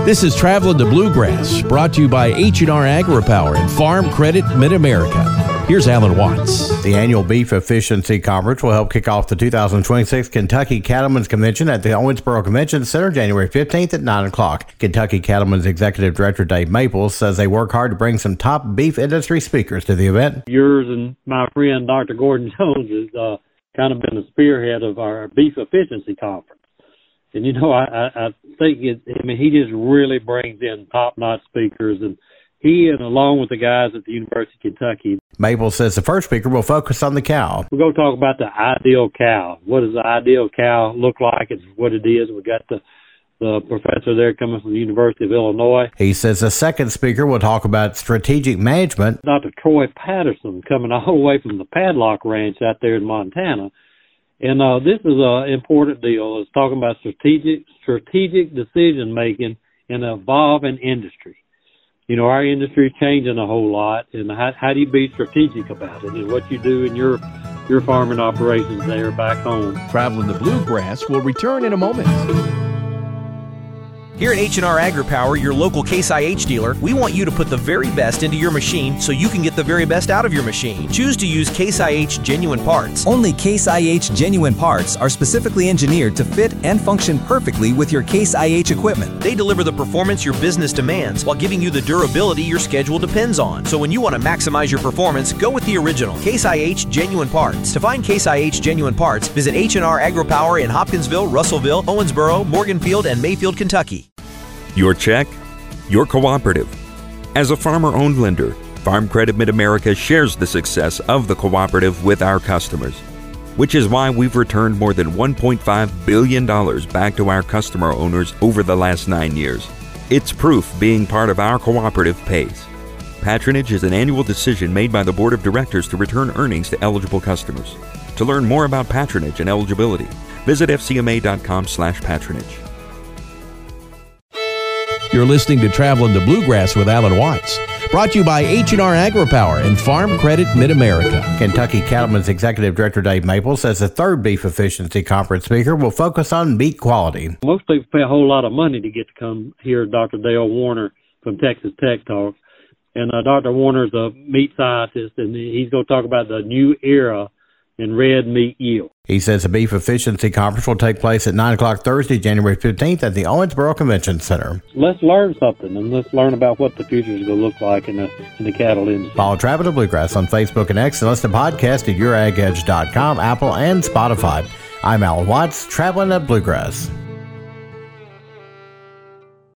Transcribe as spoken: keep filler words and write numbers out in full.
This is Traveling to Bluegrass, brought to you by H and R AgriPower and Farm Credit Mid-America. Here's Alan Watts. The annual Beef Efficiency Conference will help kick off the two thousand twenty-six Kentucky Cattlemen's Convention at the Owensboro Convention Center January fifteenth at nine o'clock. Kentucky Cattlemen's Executive Director Dave Maples says they work hard to bring some top beef industry speakers to the event. Yours and my friend Doctor Gordon Jones has uh, kind of been the spearhead of our Beef Efficiency Conference. And, you know, I, I, I think, it, I mean, he just really brings in top-notch speakers, and he, and along with the guys at the University of Kentucky. Maples says the first speaker will focus on the cow. We're going to talk about the ideal cow. What does the ideal cow look like? It's what it is. We got the, the professor there coming from the University of Illinois. He says the second speaker will talk about strategic management. Doctor Troy Patterson coming all the way from the Padlock Ranch out there in Montana. And uh, this is an important deal. It's talking about strategic strategic decision-making in an evolving industry. You know, our industry is changing a whole lot, and how, how do you be strategic about it? And what you do in your, your farming operations there back home. Traveling to Bluegrass will return in a moment. Here at H and R AgriPower, your local Case I H dealer, we want you to put the very best into your machine so you can get the very best out of your machine. Choose to use Case I H genuine parts. Only Case I H genuine parts are specifically engineered to fit and function perfectly with your Case I H equipment. They deliver the performance your business demands while giving you the durability your schedule depends on. So when you want to maximize your performance, go with the original Case I H genuine parts. To find Case I H genuine parts, visit H and R AgriPower in Hopkinsville, Russellville, Owensboro, Morganfield, and Mayfield, Kentucky. Your check, your cooperative. As a farmer-owned lender, Farm Credit Mid-America shares the success of the cooperative with our customers, which is why we've returned more than one point five billion dollars back to our customer owners over the last nine years. It's proof being part of our cooperative pays. Patronage is an annual decision made by the Board of Directors to return earnings to eligible customers. To learn more about patronage and eligibility, visit F C M A dot com slash patronage. You're listening to Traveling to Bluegrass with Alan Watts, brought to you by H and R AgriPower and Farm Credit Mid-America. Kentucky Cattlemen's Executive Director Dave Maples says the third Beef Efficiency Conference speaker will focus on meat quality. Most people pay a whole lot of money to get to come hear Doctor Dale Warner from Texas Tech Talk. And uh, Doctor Warner's a meat scientist, and he's going to talk about the new era in red meat yield. He says the Beef Efficiency Conference will take place at nine o'clock Thursday, January fifteenth at the Owensboro Convention Center. Let's learn something, and let's learn about what the future is going to look like in the, in the cattle industry. Follow Traveling to Bluegrass on Facebook and X, and listen to podcasts at your ag edge dot com, Apple, and Spotify. I'm Alan Watts, Traveling to Bluegrass.